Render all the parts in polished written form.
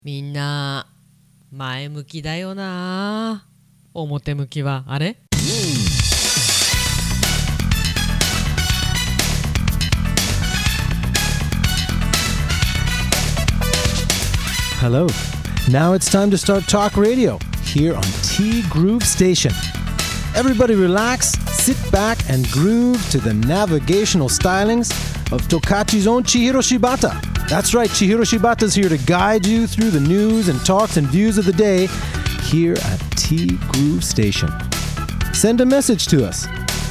みんな前向きだよな。表向きはあれ Hello. Now it's time to start talk radio here on T Groove Station. Everybody relax, sit back and groove to the navigational stylings of Tokachi's own Chihiro Shibata. That's right, Chihiro Shibata's here to guide you through the news and talks and views of the day here at T Groove Station. Send a message to us,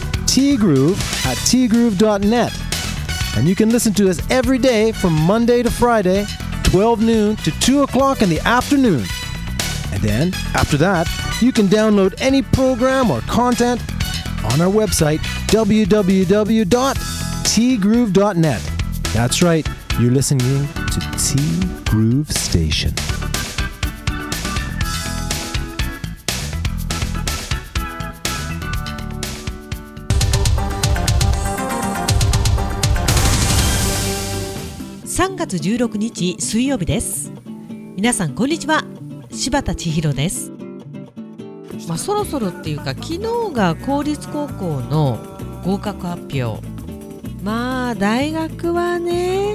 tgroove@tgroove.net. And you can listen to us every day from Monday to Friday, 12 noon to 2 o'clock in the afternoon. And then, after that, you can download any program or content on our website, www.tgroove.net. That's right, you're listening to T Groove Station. 3月16日水曜日です。皆さんこんにちは、柴田千尋です。そろそろっていうか昨日が公立高校の合格発表。大学はね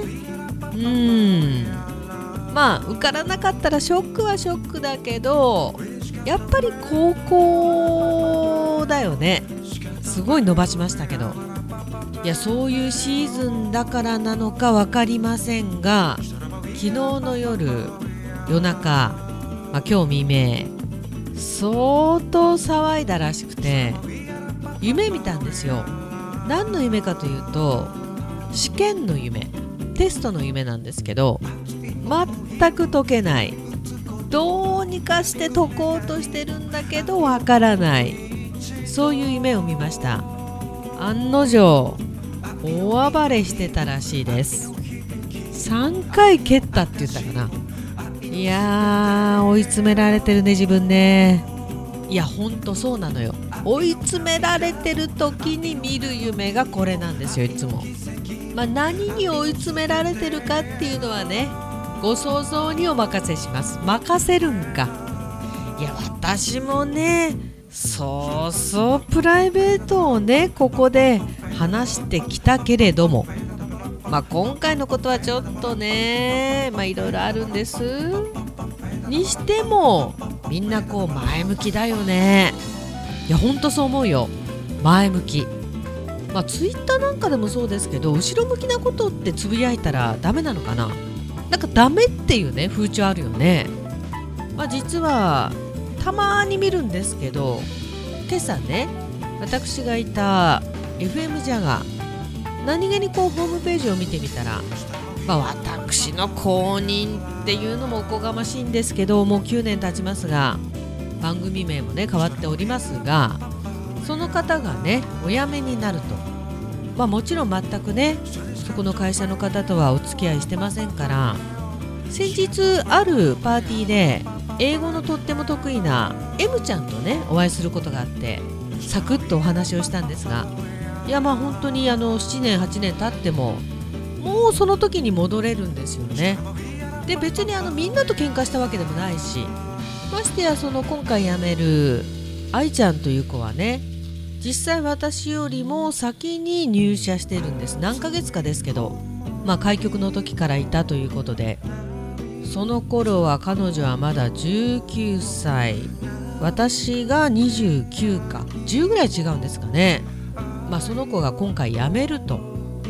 受からなかったらショックはショックだけど、やっぱり高校だよね。すごい伸ばしましたけど、いやそういうシーズンだからなのか分かりませんが、昨日の夜中、今日未明相当騒いだらしくて、夢見たんですよ。何の夢かというと、試験の夢、テストの夢なんですけど、全く解けない、どうにかして解こうとしてるんだけどわからない、そういう夢を見ました。案の定大暴れしてたらしいです。3回蹴ったって言ったかな。いやー追い詰められてるね自分ね。いやほんとそうなのよ。追い詰められてる時に見る夢がこれなんですよ、いつも。何に追い詰められてるかっていうのはね、ご想像にお任せします。任せるんか。いや私もね、そうプライベートをねここで話してきたけれども、今回のことはちょっとねいろいろあるんですにしても、みんな前向きだよね。いやほんとそう思うよ、前向き。ツイッターなんかでもそうですけど、後ろ向きなことってつぶやいたらダメなのかな。なんかダメっていうね風潮あるよね。実はたまに見るんですけど、今朝ね私がいた FM ジャガー、何気にホームページを見てみたら、私の公認っていうのもおこがましいんですけど、もう9年経ちますが、番組名もね変わっておりますが、その方がねお辞めになると。もちろん全くねそこの会社の方とはお付き合いしてませんから、先日あるパーティーで英語のとっても得意な M ちゃんとねお会いすることがあって、サクッとお話をしたんですが、いや本当に7年8年経ってももうその時に戻れるんですよね。で別にみんなと喧嘩したわけでもないし、ましてや今回辞める愛ちゃんという子はね、実際私よりも先に入社してるんです。何ヶ月かですけど、開局の時からいたということで、その頃は彼女はまだ19歳、私が29か10ぐらい違うんですかね。その子が今回辞めると、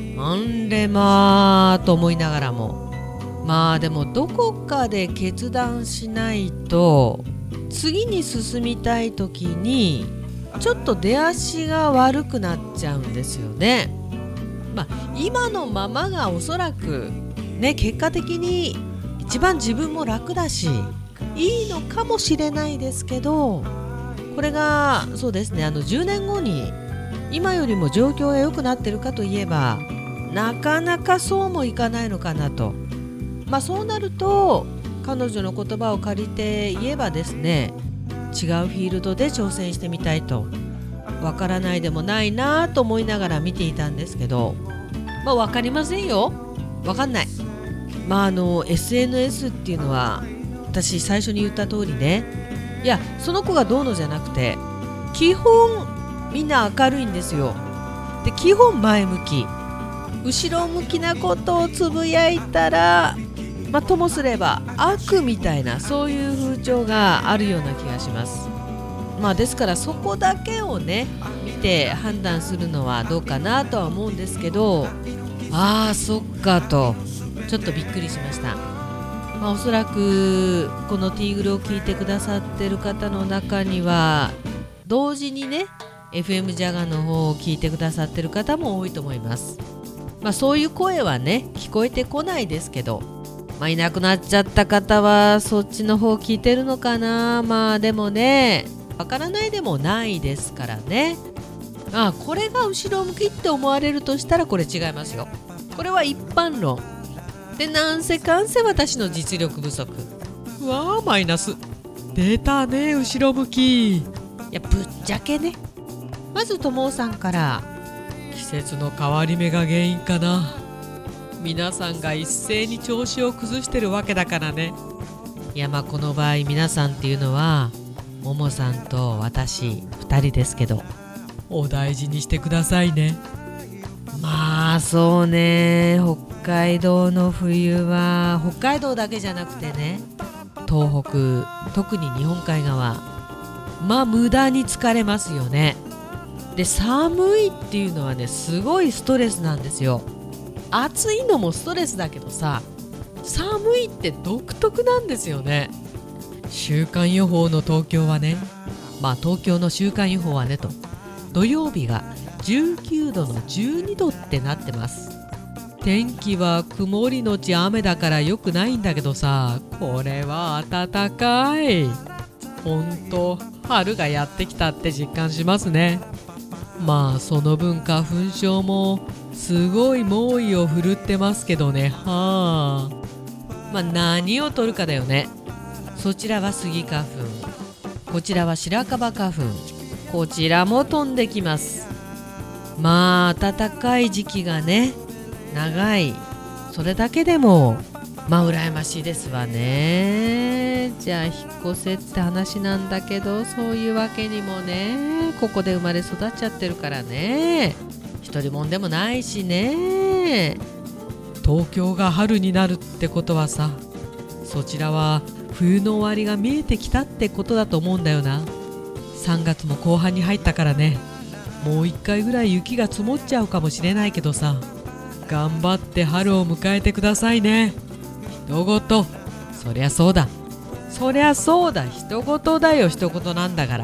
と思いながらも、でもどこかで決断しないと次に進みたい時にちょっと出足が悪くなっちゃうんですよね。今のままがおそらくね、結果的に一番自分も楽だしいいのかもしれないですけど、これがそうですね、10年後に今よりも状況が良くなってるかといえば、なかなかそうもいかないのかなと。そうなると彼女の言葉を借りて言えばですね、違うフィールドで挑戦してみたいと。わからないでもないなと思いながら見ていたんですけど、わかりませんよ、わかんない。SNS っていうのは私最初に言った通りね、いやその子がどうのじゃなくて、基本みんな明るいんですよ。で基本前向き、後ろ向きなことをつぶやいたら、ともすれば悪みたいな、そういう風潮があるような気がします。ですからそこだけをね見て判断するのはどうかなとは思うんですけど、そっかとちょっとびっくりしました。おそらくこのティーグルを聞いてくださってる方の中には同時にね FM ジャガの方を聞いてくださってる方も多いと思います。そういう声はね聞こえてこないですけど、いなくなっちゃった方はそっちの方聞いてるのかな。でもねわからないでもないですからね。これが後ろ向きって思われるとしたらこれ違いますよ。これは一般論で、なんせかんせ私の実力不足。マイナス出たね、後ろ向き。ぶっちゃけね、まずともさんから、季節の変わり目が原因かな。皆さんが一斉に調子を崩してるわけだからね。この場合皆さんっていうのはももさんと私2人ですけど、お大事にしてくださいね。そうね、北海道の冬は、北海道だけじゃなくてね、東北特に日本海側、無駄に疲れますよね。で寒いっていうのはねすごいストレスなんですよ。暑いのもストレスだけどさ、寒いって独特なんですよね。週間予報の東京はね、東京の週間予報はねと、土曜日が19度の12度ってなってます。天気は曇りのち雨だから良くないんだけどさ、これは暖かい。ほんと春がやってきたって実感しますね。その分花粉症もすごい猛威を振るってますけどね。何を取るかだよね。そちらはスギ花粉、こちらは白樺花粉、こちらも飛んできます。暖かい時期がね長い、それだけでも羨ましいですわね。じゃあ引っ越せって話なんだけど、そういうわけにもね、ここで生まれ育っちゃってるからね、一人もんでもないしね。東京が春になるってことはさ、そちらは冬の終わりが見えてきたってことだと思うんだよな。3月も後半に入ったからね、もう1回ぐらい雪が積もっちゃうかもしれないけどさ、頑張って春を迎えてくださいね。人ごと、そりゃそうだ、そりゃそうだ、人ごとだよ、人ごとなんだから。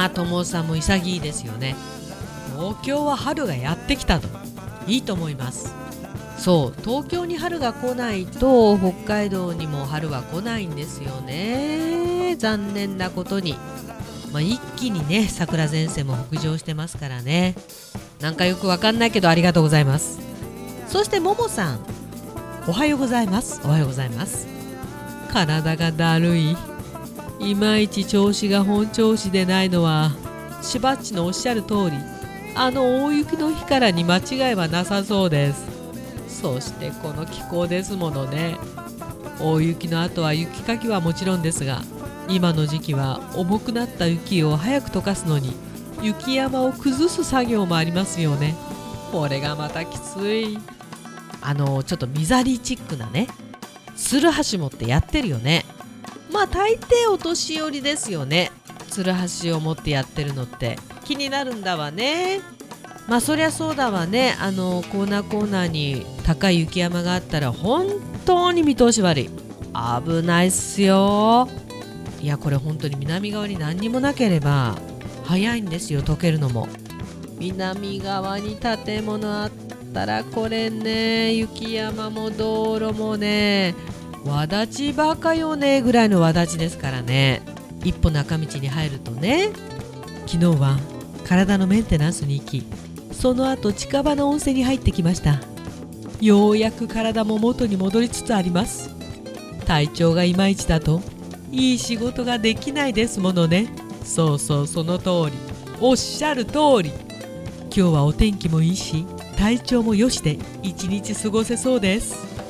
ともさんも潔いですよね。東京は春がやってきたと、いいと思います。そう、東京に春が来ないと北海道にも春は来ないんですよね。残念なことに。一気にね桜前線も北上してますからね。なんかよくわかんないけどありがとうございます。そしてももさん、おはようございます。おはようございます。体がだるい、いまいち調子が本調子でないのはしばっちのおっしゃる通り、大雪の日からに間違いはなさそうです。そしてこの気候ですものね。大雪の後は雪かきはもちろんですが、今の時期は重くなった雪を早く溶かすのに雪山を崩す作業もありますよね。これがまたきつい。ちょっとミザリーチックなねツルハシ持ってやってるよね。大抵お年寄りですよね、ツルハシを持ってやってるのって。気になるんだわね。そりゃそうだわね。コーナーに高い雪山があったら本当に見通し悪い、危ないっすよ。いやこれ本当に南側に何にもなければ早いんですよ、溶けるのも。南側に建物あったらこれね、雪山も道路もね、わだちばかよねぐらいのわだちですからね。一歩中道に入るとね。昨日は体のメンテナンスに行き、その後近場の温泉に入ってきました。ようやく体も元に戻りつつあります。体調がいまいちだといい仕事ができないですものね。そうそう、その通り、おっしゃる通り。今日はお天気もいいし体調も良しで一日過ごせそうです。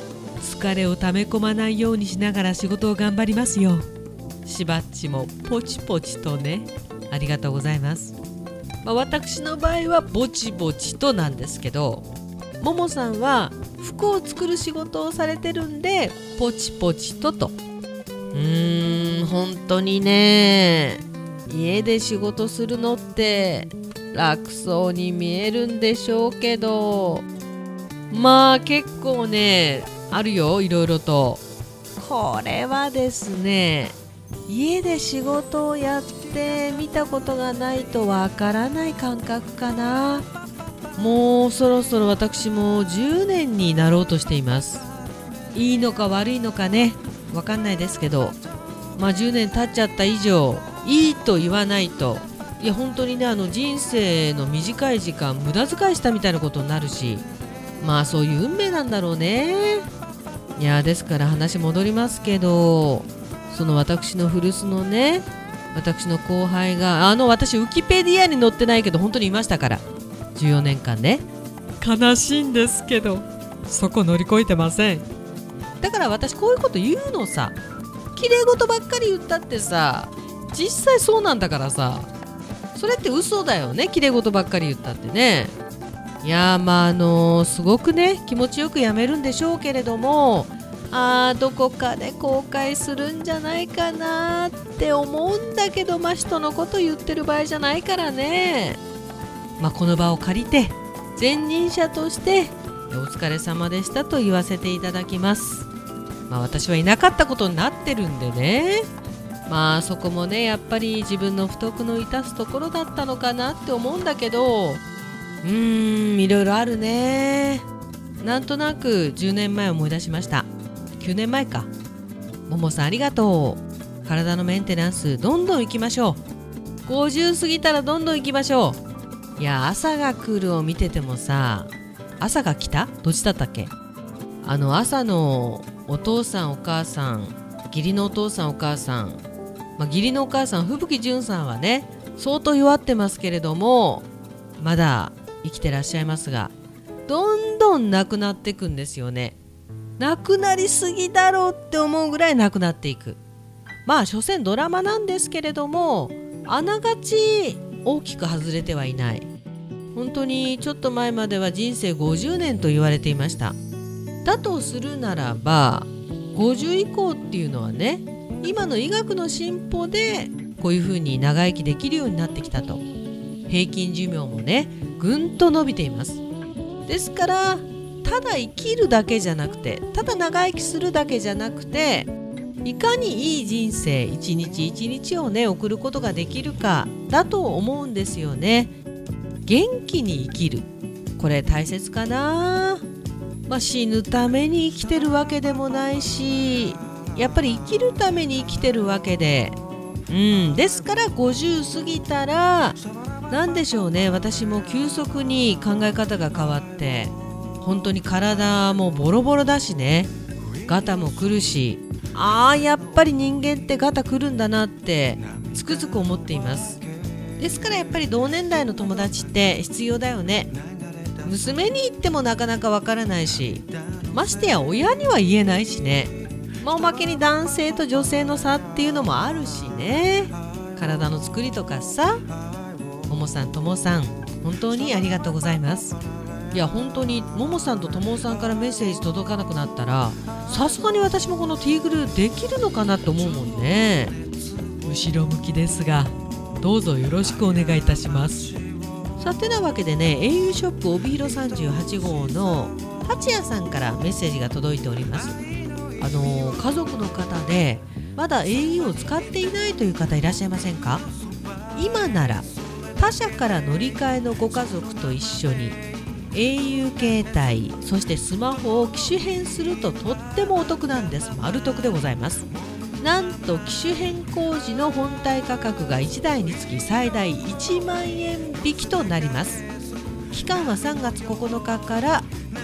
疲れをため込まないようにしながら仕事を頑張りますよ。しばっちもポチポチとね、ありがとうございます。私の場合はぼちぼちとなんですけど、ももさんは服を作る仕事をされてるんでポチポチと本当にね、家で仕事するのって楽そうに見えるんでしょうけど、結構ねあるよ、いろいろと。これはですね、家で仕事をやってみたことがないとわからない感覚かな。もうそろそろ私も10年になろうとしています。いいのか悪いのかね、わかんないですけど、10年経っちゃった以上、いいと言わないと、いや本当にね、人生の短い時間無駄遣いしたみたいなことになるし、そういう運命なんだろうね。いやですから話戻りますけど、その私の古巣のね、私の後輩が私ウィキペディアに載ってないけど本当にいましたから、14年間ね。悲しいんですけどそこ乗り越えてません。だから私こういうこと言うのさ、綺麗事ばっかり言ったってさ、実際そうなんだからさ、それって嘘だよね、綺麗事ばっかり言ったってね。いやすごくね気持ちよくやめるんでしょうけれども、どこかで後悔するんじゃないかなって思うんだけど、人のこと言ってる場合じゃないからね。この場を借りて前任者としてお疲れ様でしたと言わせていただきます。私はいなかったことになってるんでね、そこもねやっぱり自分の不徳の致すところだったのかなって思うんだけど、いろいろあるね。なんとなく10年前思い出しました。9年前か。ももさんありがとう。体のメンテナンスどんどん行きましょう。50過ぎたらどんどん行きましょう。いや朝が来るを見ててもさ、朝が来た？どっちだったっけ？朝のお父さんお母さん、義理のお父さんお母さん、義理のお母さん吹雪純さんはね相当弱ってますけれども、まだ生きてらっしゃいますが、どんどん亡くなっていくんですよね。亡くなりすぎだろうって思うぐらい亡くなっていく。所詮ドラマなんですけれども、あながち大きく外れてはいない。本当にちょっと前までは人生50年と言われていました。だとするならば50以降っていうのはね、今の医学の進歩でこういうふうに長生きできるようになってきたと。平均寿命もねぐんと伸びています。ですからただ生きるだけじゃなくて、ただ長生きするだけじゃなくて、いかにいい人生一日一日をね送ることができるかだと思うんですよね。元気に生きる、これ大切かな。死ぬために生きてるわけでもないし、やっぱり生きるために生きてるわけで、ですから50過ぎたらなんでしょうね、私も急速に考え方が変わって、本当に体もボロボロだしね、ガタも来るし、やっぱり人間ってガタ来るんだなってつくづく思っています。ですからやっぱり同年代の友達って必要だよね。娘に言ってもなかなかわからないし、ましてや親には言えないしね。おまけに男性と女性の差っていうのもあるしね。体の作りとかさ。ももさんともさん本当にありがとうございます。いや本当にももさんとともさんからメッセージ届かなくなったら、さすがに私もこのティーグルーできるのかなって思うもんね。後ろ向きですがどうぞよろしくお願いいたします。さてなわけでね、au ショップ帯広38号の八谷さんからメッセージが届いております。家族の方でまだ au を使っていないという方いらっしゃいませんか？今なら他社から乗り換えのご家族と一緒に au 携帯そしてスマホを機種変するととってもお得なんです。丸得でございます。なんと機種変更時の本体価格が1台につき最大1万円引きとなります。期間は3月9日から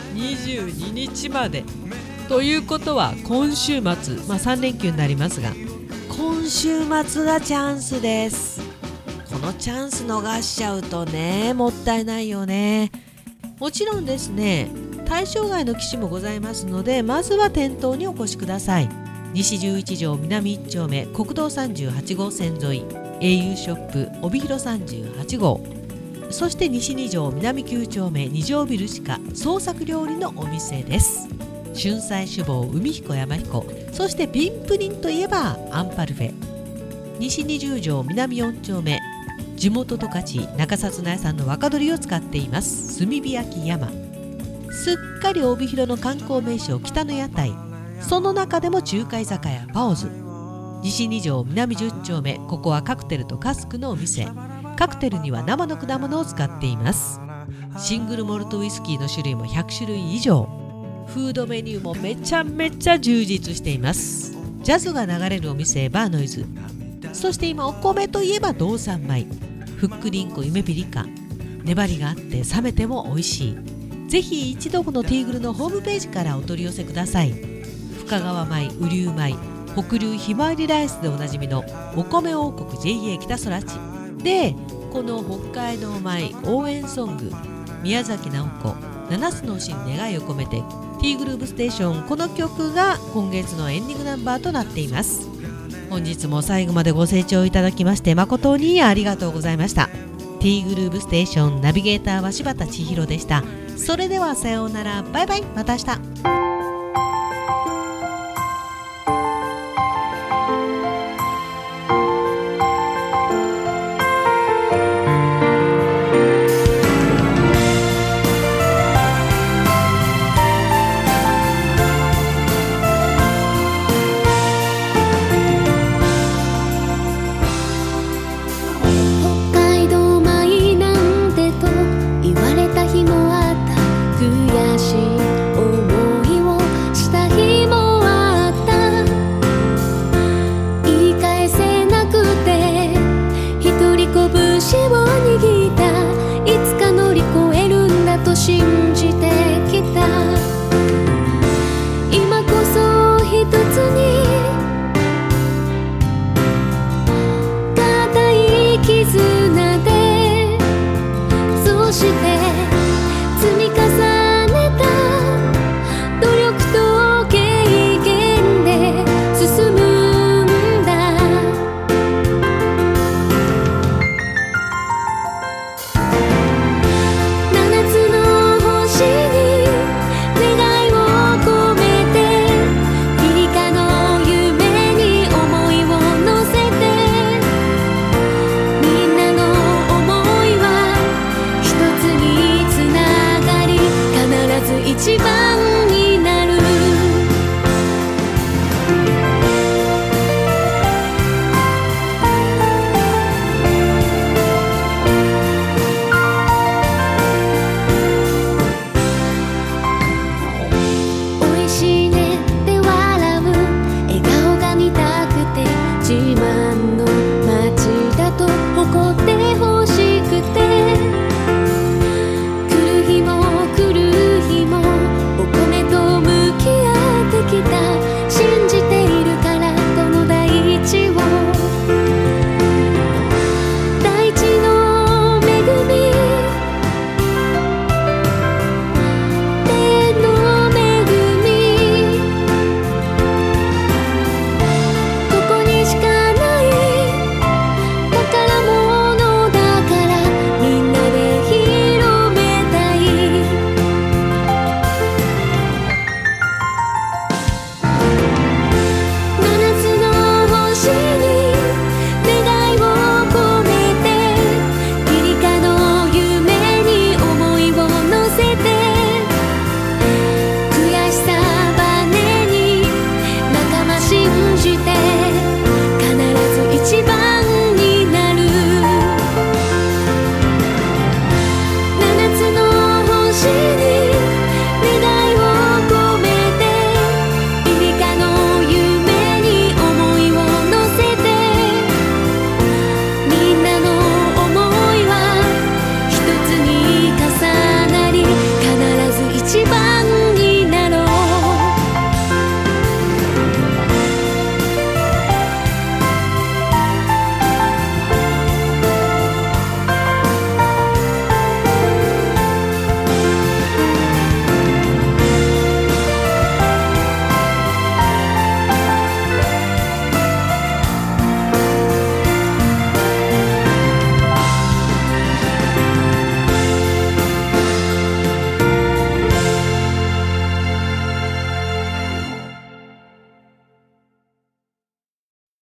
22日までということは今週末、3連休になりますが、今週末がチャンスです。このチャンス逃しちゃうとね、もったいないよね。もちろんですね、 対象外の機種もございますので、まずは店頭にお越しください。西11条南1丁目国道38号線沿い au ショップ帯広38号、そして西2条南9丁目2条ビル地下創作料理のお店です。春菜酒坊海彦山彦、そしてピンプリンといえばアンパルフェ。西20条南4丁目地元十勝中札内産の若鶏を使っています炭火焼き山。すっかり帯広の観光名所北の屋台、その中でも中華居酒屋パオズ。西2条南10丁目、ここはカクテルとカスクのお店。カクテルには生の果物を使っています。シングルモルトウイスキーの種類も100種類以上。フードメニューもめちゃめちゃ充実しています。ジャズが流れるお店バーノイズ。そして今お米といえば道産米、ふっくりんこ夢ピリカ、粘りがあって冷めても美味しい。ぜひ一度このティーグルのホームページからお取り寄せください。深川米、雨竜米、北流ひまわりライスでおなじみのお米王国 JA 北空地で、この北海道米応援ソング宮崎直子7つの牛に願いを込めてティーグルーブステーション、この曲が今月のエンディングナンバーとなっています。本日も最後までご清聴いただきまして誠にありがとうございました。ティーグルーブステーションナビゲーターは柴田千尋でした。それではさようなら、バイバイ、また明日。